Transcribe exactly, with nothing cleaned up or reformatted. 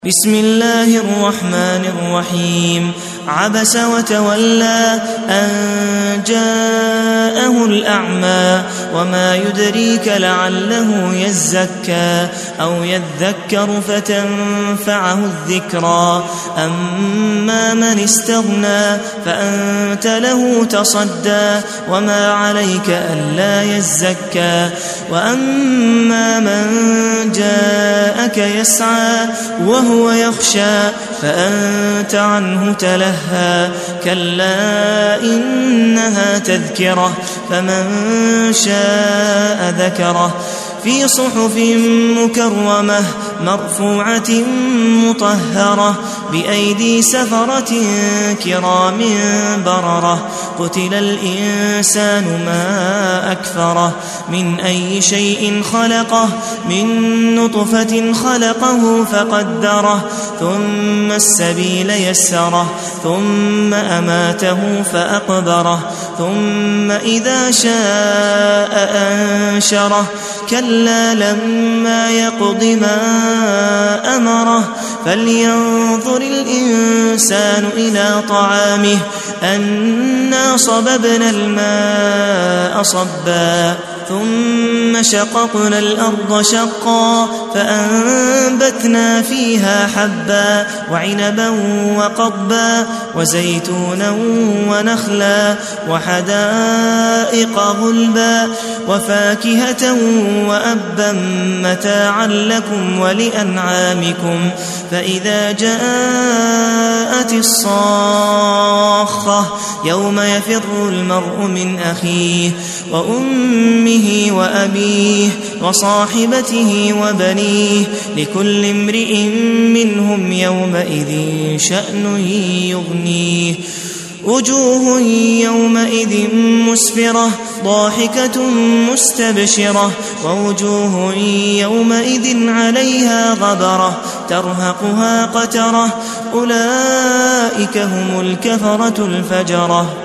بسم الله الرحمن الرحيم عبس وتولى أن جاءه الأعمى وما يدريك لعله يزكى أو يذكر فتنفعه الذكرى أما من استغنى فأنت له تصدى وما عليك ألا يزكى وأما من جاءك يسعى وهو هو يخشى فأنت عنه تلهى كلا إنها تذكرة فمن شاء ذكره في صحف مكرمة مرفوعة مطهرة بأيدي سفرة كرام بررة قتل الإنسان ما أكفره من أي شيء خلقه من نطفة خلقه فقدره ثم السبيل يسره ثم أماته فأقبره ثم إذا شاء أنشره كلا لما يقض ما أمره فلينظر الإنسان إلى طعامه أنا صببنا الماء صبا ثم شققنا الأرض شقا فأنبتنا فيها حبا وعنبا وقضبا وزيتونا ونخلا وحدائق غلبا وفاكهة وأبا متاعا لكم ولأنعامكم فإذا جاءت الصاخة يوم يفر المرء من أخيه وأمه وأبيه وصاحبته وبنيه لكل امرئ منهم يومئذ شأن يغنيه وجوه يومئذ مسفرة ضاحكة مستبشرة ووجوه يومئذ عليها غبرة ترهقها قترة أولئك هم الكفرة الفجرة.